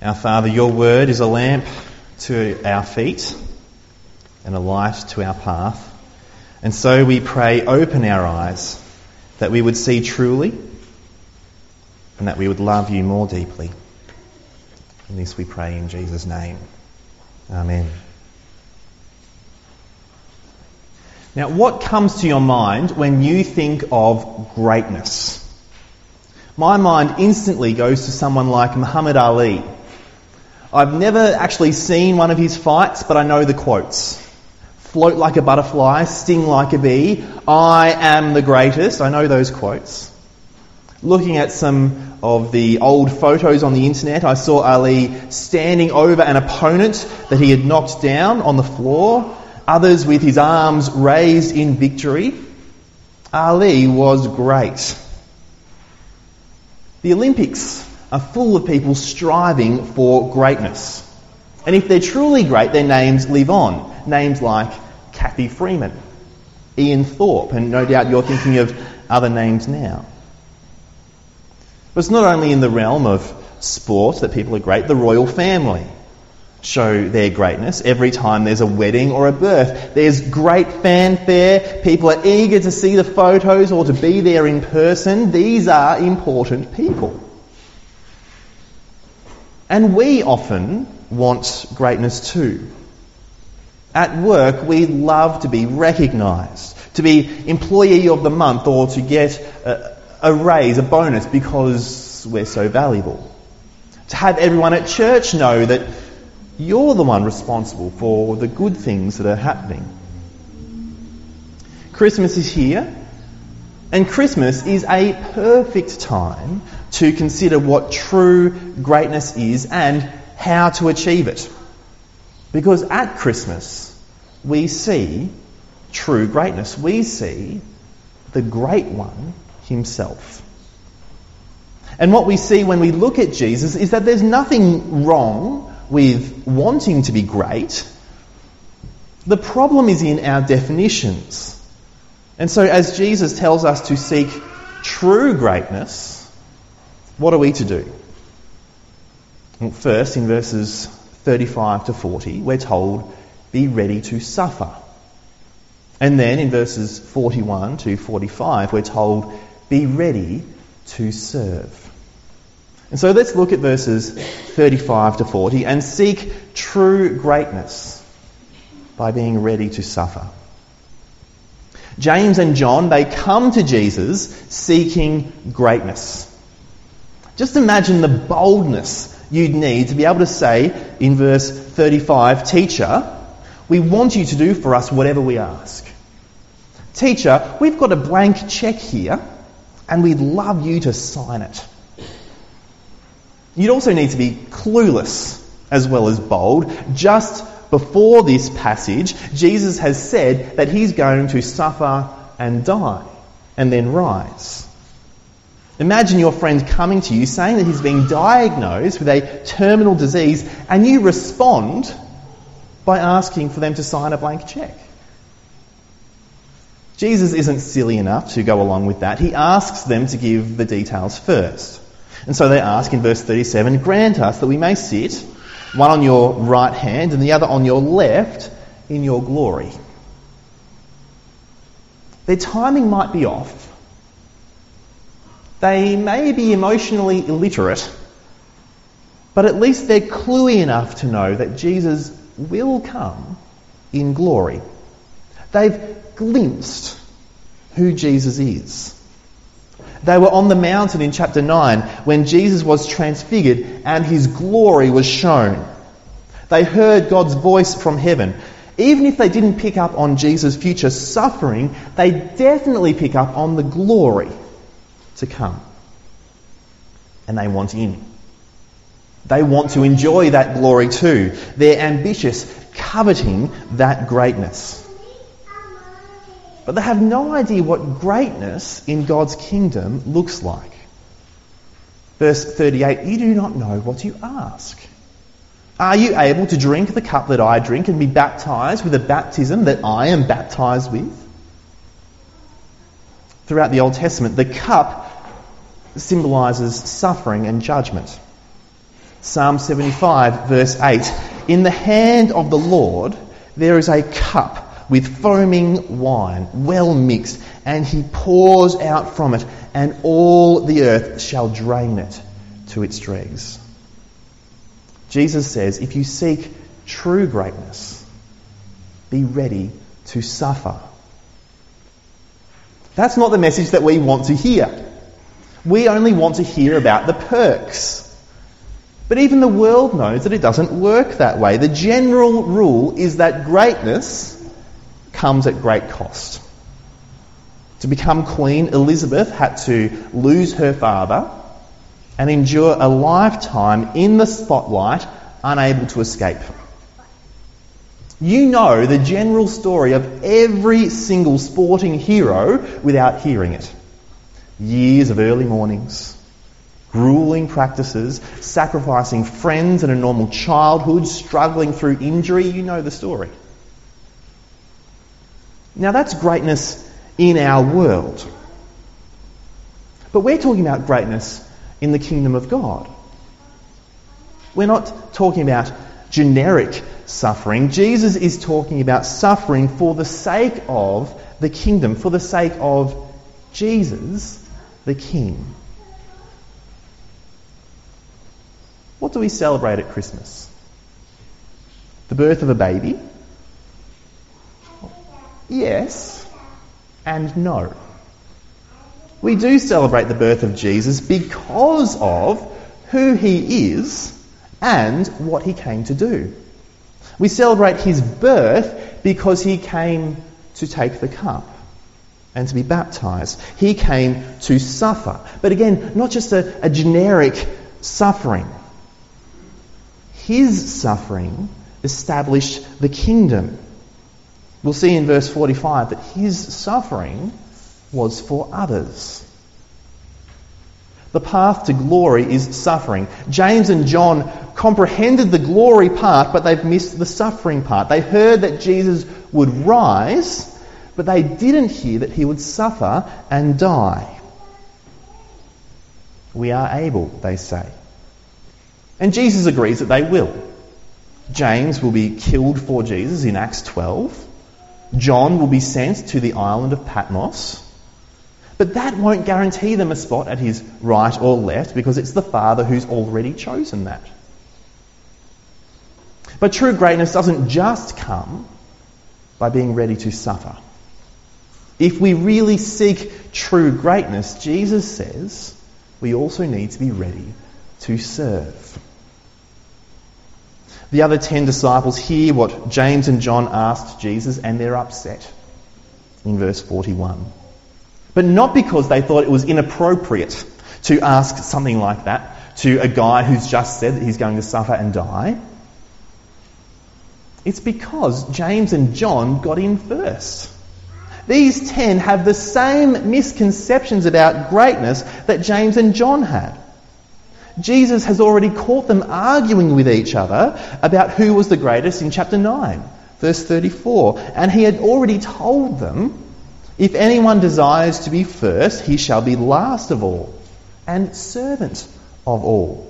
Our Father, your word is a lamp to our feet and a light to our path. And so we pray, open our eyes that we would see truly and that we would love you more deeply. And this we pray in Jesus' name. Amen. Now, what comes to your mind when you think of greatness? My mind instantly goes to someone like Muhammad Ali. I've never actually seen one of his fights, but I know the quotes. Float like a butterfly, sting like a bee, I am the greatest. I know those quotes. Looking at some of the old photos on the internet, I saw Ali standing over an opponent that he had knocked down on the floor, others with his arms raised in victory. Ali was great. The Olympics are full of people striving for greatness. And if they're truly great, their names live on. Names like Kathy Freeman, Ian Thorpe, and no doubt you're thinking of other names now. But it's not only in the realm of sport that people are great. The royal family show their greatness every time there's a wedding or a birth. There's great fanfare. People are eager to see the photos or to be there in person. These are important people. And we often want greatness too. At work, we love to be recognised, to be employee of the month or to get a raise, a bonus because we're so valuable. To have everyone at church know that you're the one responsible for the good things that are happening. Christmas is here, and Christmas is a perfect time to consider what true greatness is and how to achieve it. Because at Christmas, we see true greatness. We see the Great One himself. And what we see when we look at Jesus is that there's nothing wrong with wanting to be great. The problem is in our definitions. And so as Jesus tells us to seek true greatness, what are we to do? Well, first, in verses 35 to 40, we're told, be ready to suffer. And then in verses 41 to 45, we're told, be ready to serve. And so let's look at verses 35 to 40 and seek true greatness by being ready to suffer. James and John, they come to Jesus seeking greatness. Just imagine the boldness you'd need to be able to say in verse 35, Teacher, we want you to do for us whatever we ask. Teacher, we've got a blank cheque here and we'd love you to sign it. You'd also need to be clueless as well as bold. Just before this passage, Jesus has said that he's going to suffer and die and then rise. Imagine your friend coming to you saying that he's being diagnosed with a terminal disease and you respond by asking for them to sign a blank cheque. Jesus isn't silly enough to go along with that. He asks them to give the details first. And so they ask in verse 37, grant us that we may sit, one on your right hand and the other on your left, in your glory. Their timing might be off. They may be emotionally illiterate, but at least they're cluey enough to know that Jesus will come in glory. They've glimpsed who Jesus is. They were on the mountain in chapter 9 when Jesus was transfigured and his glory was shown. They heard God's voice from heaven. Even if they didn't pick up on Jesus' future suffering, they definitely pick up on the glory to come. And they want in. They want to enjoy that glory too. They're ambitious, coveting that greatness. But they have no idea what greatness in God's kingdom looks like. Verse 38, you do not know what you ask. Are you able to drink the cup that I drink and be baptized with the baptism that I am baptized with? Throughout the Old Testament, the cup symbolises suffering and judgment. Psalm 75 verse 8, "In the hand of the Lord there is a cup with foaming wine, well mixed, and he pours out from it, and all the earth shall drain it to its dregs." Jesus says, if you seek true greatness, be ready to suffer. That's not the message that we want to hear. We only want to hear about the perks. But even the world knows that it doesn't work that way. The general rule is that greatness comes at great cost. To become Queen, Elizabeth had to lose her father and endure a lifetime in the spotlight, unable to escape. You know the general story of every single sporting hero without hearing it. Years of early mornings, grueling practices, sacrificing friends and a normal childhood, struggling through injury. You know the story. Now that's greatness in our world. But we're talking about greatness in the kingdom of God. We're not talking about generic suffering. Jesus is talking about suffering for the sake of the kingdom, for the sake of Jesus, the King. What do we celebrate at Christmas? The birth of a baby? Yes and no. We do celebrate the birth of Jesus because of who he is and what he came to do. We celebrate his birth because he came to take the cup and to be baptised. He came to suffer. But again, not just a generic suffering. His suffering established the kingdom. We'll see in verse 45 that his suffering was for others. The path to glory is suffering. James and John comprehended the glory part, but they've missed the suffering part. They heard that Jesus would rise, but they didn't hear that he would suffer and die. We are able, they say. And Jesus agrees that they will. James will be killed for Jesus in Acts 12. John will be sent to the island of Patmos. But that won't guarantee them a spot at his right or left, because it's the Father who's already chosen that. But true greatness doesn't just come by being ready to suffer. If we really seek true greatness, Jesus says we also need to be ready to serve. The other 10 disciples hear what James and John asked Jesus, and they're upset in verse 41. But not because they thought it was inappropriate to ask something like that to a guy who's just said that he's going to suffer and die. It's because James and John got in first. These 10 have the same misconceptions about greatness that James and John had. Jesus has already caught them arguing with each other about who was the greatest in chapter 9, verse 34. And he had already told them, if anyone desires to be first, he shall be last of all and servant of all.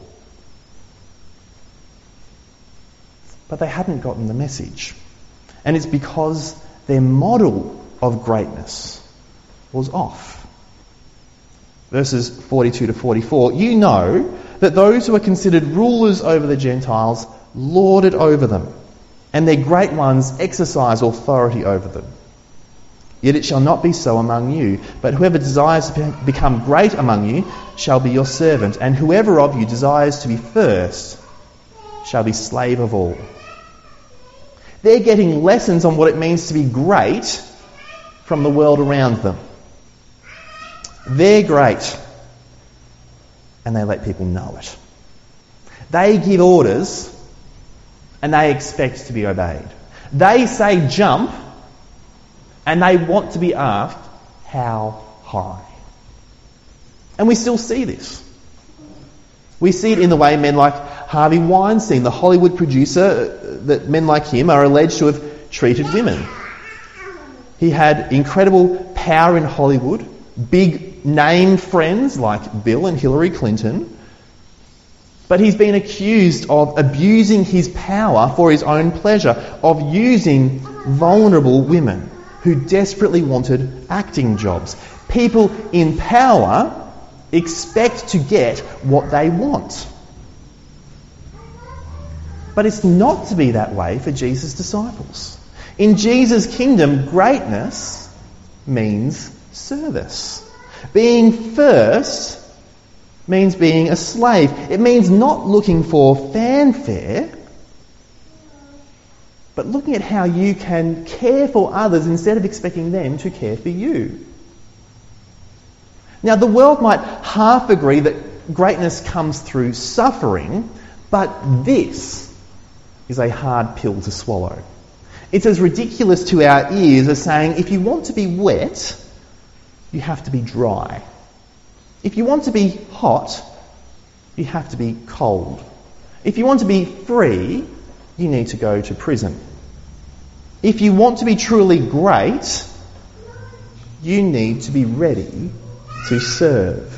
But they hadn't gotten the message. And it's because their model of greatness was off. Verses 42 to 44, you know that those who are considered rulers over the Gentiles lord it over them, and their great ones exercise authority over them. Yet it shall not be so among you, but whoever desires to become great among you shall be your servant, and whoever of you desires to be first shall be slave of all. They're getting lessons on what it means to be great from the world around them. They're great, and they let people know it. They give orders, and they expect to be obeyed. They say jump, and they want to be asked how high. And we still see this. We see it in the way men like Harvey Weinstein, the Hollywood producer, that men like him are alleged to have treated women. He had incredible power in Hollywood, big name friends like Bill and Hillary Clinton, But he's been accused of abusing his power for his own pleasure, of using vulnerable women who desperately wanted acting jobs. People in power expect to get what they want. But it's not to be that way for Jesus' disciples. In Jesus' kingdom, greatness means service. Being first means being a slave. It means not looking for fanfare, but looking at how you can care for others instead of expecting them to care for you. Now, the world might half agree that greatness comes through suffering, but this is a hard pill to swallow. It's as ridiculous to our ears as saying, if you want to be wet, you have to be dry. If you want to be hot, you have to be cold. If you want to be free, you need to go to prison. If you want to be truly great, you need to be ready to serve.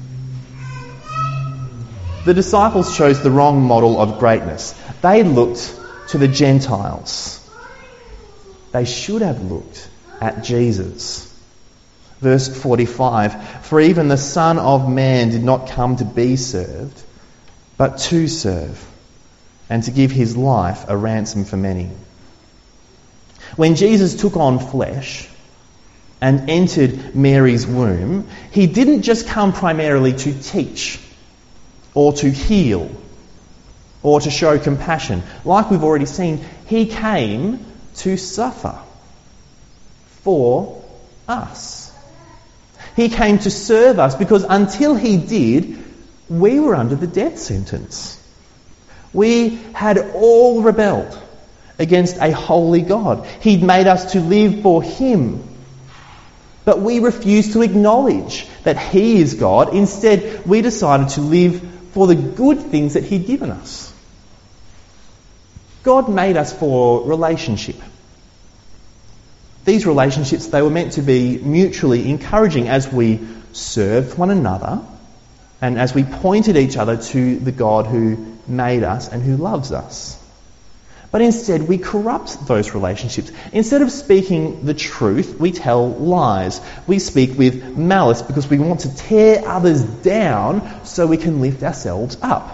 The disciples chose the wrong model of greatness. They looked to the Gentiles. They should have looked at Jesus. Verse 45, "For even the Son of Man did not come to be served, but to serve, and to give his life a ransom for many." When Jesus took on flesh and entered Mary's womb, he didn't just come primarily to teach or to heal or to show compassion. Like we've already seen, he came to suffer for us. He came to serve us because until he did, we were under the death sentence. We had all rebelled against a holy God. He'd made us to live for him. But we refused to acknowledge that he is God. Instead, we decided to live for the good things that he'd given us. God made us for relationship. These relationships, they were meant to be mutually encouraging as we served one another and as we pointed each other to the God who made us and who loves us. But instead, we corrupt those relationships. Instead of speaking the truth, we tell lies. We speak with malice because we want to tear others down so we can lift ourselves up.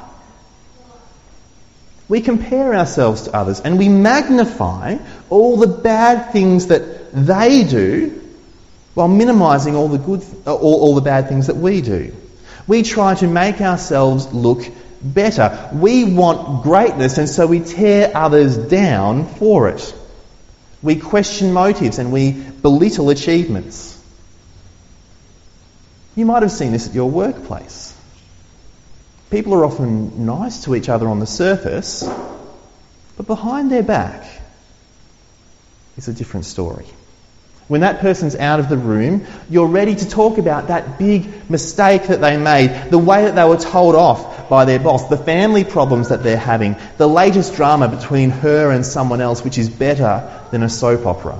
We compare ourselves to others and we magnify all the bad things that they do while minimising all the bad things that we do. We try to make ourselves look better. We want greatness, and so we tear others down for it. We question motives and we belittle achievements. You might have seen this at your workplace. People are often nice to each other on the surface, but behind their back is a different story. When that person's out of the room, you're ready to talk about that big mistake that they made, the way that they were told off by their boss, the family problems that they're having, the latest drama between her and someone else, which is better than a soap opera.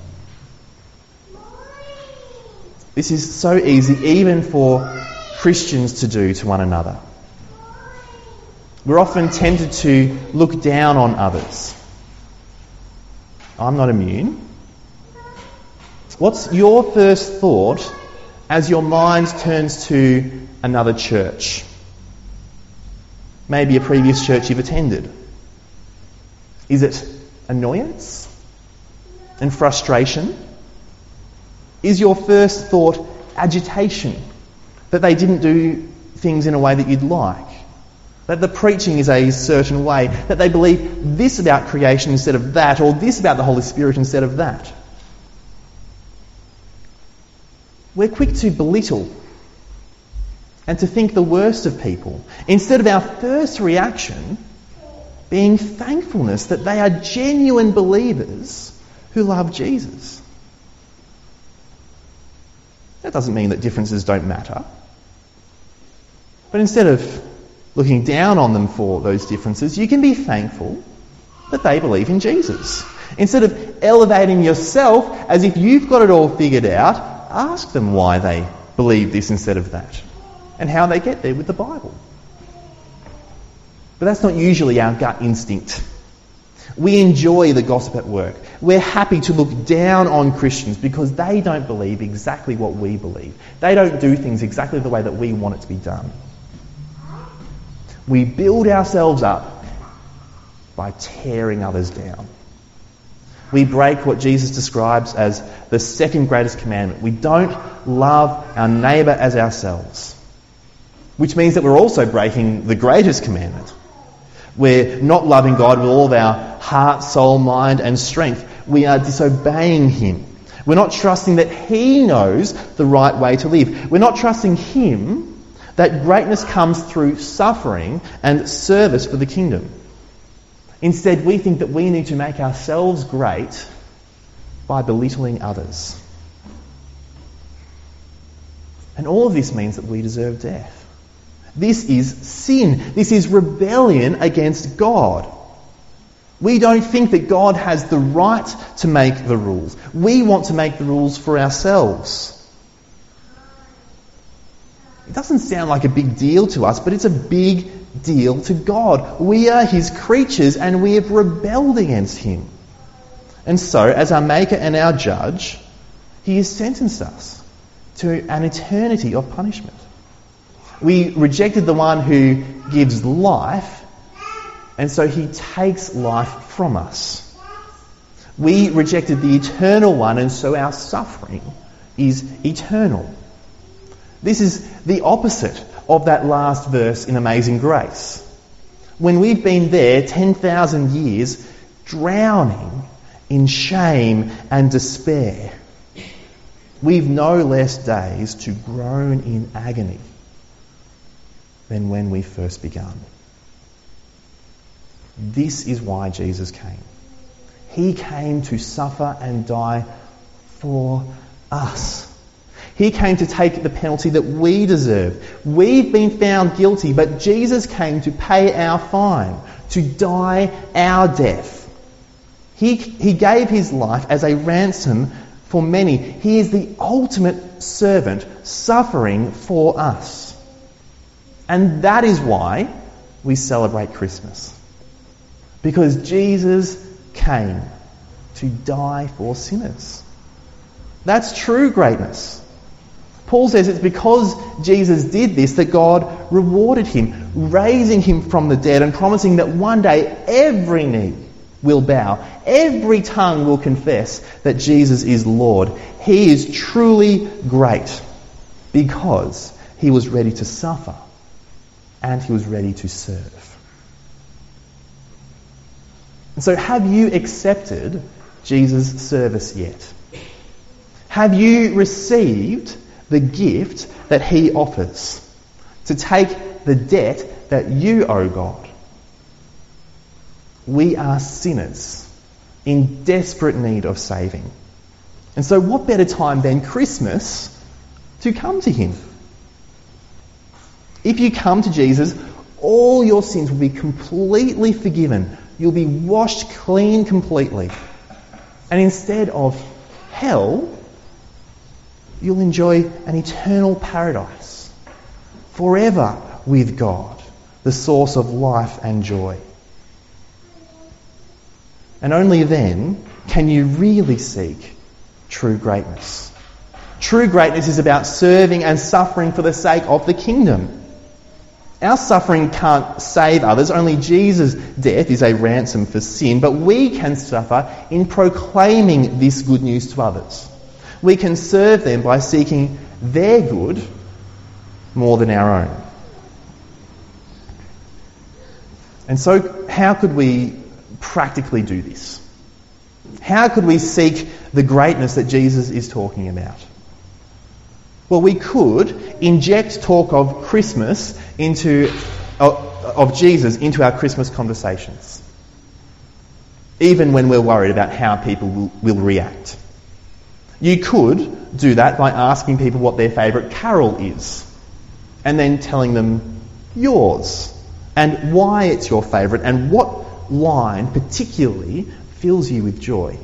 This is so easy even for Christians to do to one another. We're often tempted to look down on others. I'm not immune. What's your first thought as your mind turns to another church? Maybe a previous church you've attended. Is it annoyance and frustration? Is your first thought agitation that they didn't do things in a way that you'd like? That the preaching is a certain way, that they believe this about creation instead of that, or this about the Holy Spirit instead of that? We're quick to belittle and to think the worst of people, instead of our first reaction being thankfulness that they are genuine believers who love Jesus. That doesn't mean that differences don't matter. But instead of looking down on them for those differences, you can be thankful that they believe in Jesus. Instead of elevating yourself as if you've got it all figured out, ask them why they believe this instead of that, and how they get there with the Bible. But that's not usually our gut instinct. We enjoy the gossip at work. We're happy to look down on Christians because they don't believe exactly what we believe. They don't do things exactly the way that we want it to be done. We build ourselves up by tearing others down. We break what Jesus describes as the second greatest commandment. We don't love our neighbour as ourselves, which means that we're also breaking the greatest commandment. We're not loving God with all of our heart, soul, mind and strength. We are disobeying Him. We're not trusting that He knows the right way to live. We're not trusting Him that greatness comes through suffering and service for the kingdom. Instead, we think that we need to make ourselves great by belittling others. And all of this means that we deserve death. This is sin. This is rebellion against God. We don't think that God has the right to make the rules. We want to make the rules for ourselves. It doesn't sound like a big deal to us, but it's a big deal to God. We are His creatures and we have rebelled against Him. And so, as our Maker and our Judge, He has sentenced us to an eternity of punishment. We rejected the one who gives life, and so He takes life from us. We rejected the eternal one, and so our suffering is eternal. This is the opposite of that last verse in Amazing Grace. When we've been there 10,000 years, drowning in shame and despair, we've no less days to groan in agony than when we first begun. This is why Jesus came. He came to suffer and die for us. He came to take the penalty that we deserve. We've been found guilty, but Jesus came to pay our fine, to die our death. He gave His life as a ransom for many. He is the ultimate servant suffering for us. And that is why we celebrate Christmas. Because Jesus came to die for sinners. That's true greatness. Paul says it's because Jesus did this that God rewarded Him, raising Him from the dead and promising that one day every knee will bow, every tongue will confess that Jesus is Lord. He is truly great because He was ready to suffer and He was ready to serve. And so, have you accepted Jesus' service yet? Have you received the gift that He offers to take the debt that you owe God? We are sinners in desperate need of saving. And so what better time than Christmas to come to Him? If you come to Jesus, all your sins will be completely forgiven. You'll be washed clean completely. And instead of hell, you'll enjoy an eternal paradise, forever with God, the source of life and joy. And only then can you really seek true greatness. True greatness is about serving and suffering for the sake of the kingdom. Our suffering can't save others. Only Jesus' death is a ransom for sin. But we can suffer in proclaiming this good news to others. We can serve them by seeking their good more than our own. And so, how could we practically do this? How could we seek the greatness that Jesus is talking about? Well, we could inject talk of Christmas of Jesus into our Christmas conversations, even when we're worried about how people will react. You could do that by asking people what their favourite carol is, and then telling them yours, and why it's your favourite, and what line particularly fills you with joy.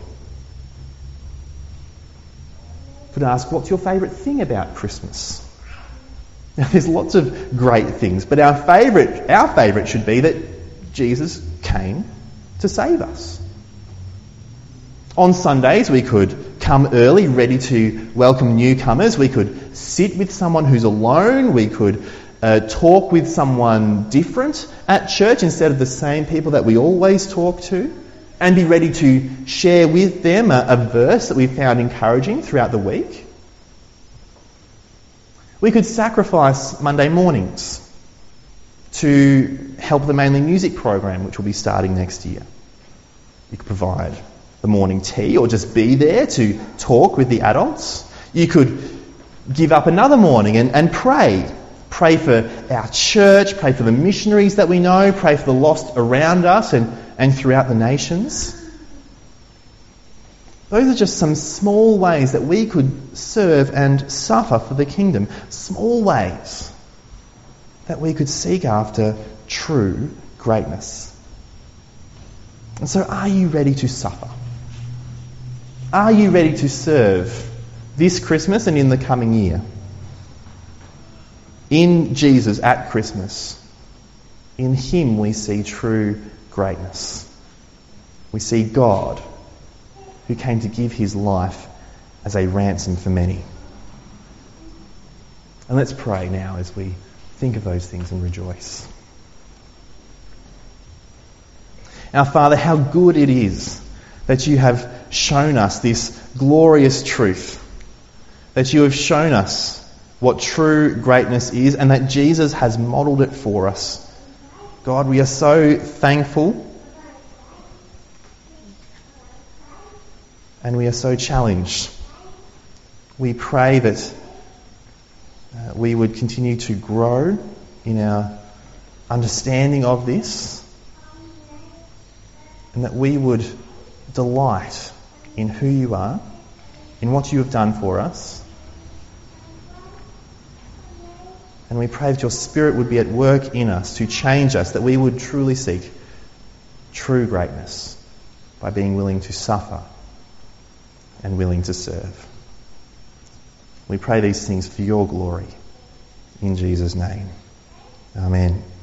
Could ask, what's your favourite thing about Christmas? Now, there's lots of great things, but our favourite should be that Jesus came to save us. On Sundays, we could come early, ready to welcome newcomers. We could sit with someone who's alone. We could talk with someone different at church instead of the same people that we always talk to, and be ready to share with them a verse that we found encouraging throughout the week. We could sacrifice Monday mornings to help the Mainly Music program, which will be starting next year. You could provide the morning tea or just be there to talk with the adults. You could give up another morning and pray. Pray for our church, pray for the missionaries that we know, pray for the lost around us and throughout the nations. Those are just some small ways that we could serve and suffer for the kingdom. Small ways that we could seek after true greatness. And so, are you ready to suffer? Are you ready to serve this Christmas and in the coming year? In Jesus at Christmas, in Him we see true greatness. We see God who came to give His life as a ransom for many. And let's pray now as we think of those things and rejoice. Our Father, how good it is that you have shown us this glorious truth, that you have shown us what true greatness is, and that Jesus has modelled it for us. God, we are so thankful, and we are so challenged. We pray that we would continue to grow in our understanding of this, and that we would delight in who you are, in what you have done for us. And we pray that your Spirit would be at work in us to change us, that we would truly seek true greatness by being willing to suffer and willing to serve. We pray these things for your glory. In Jesus' name. Amen.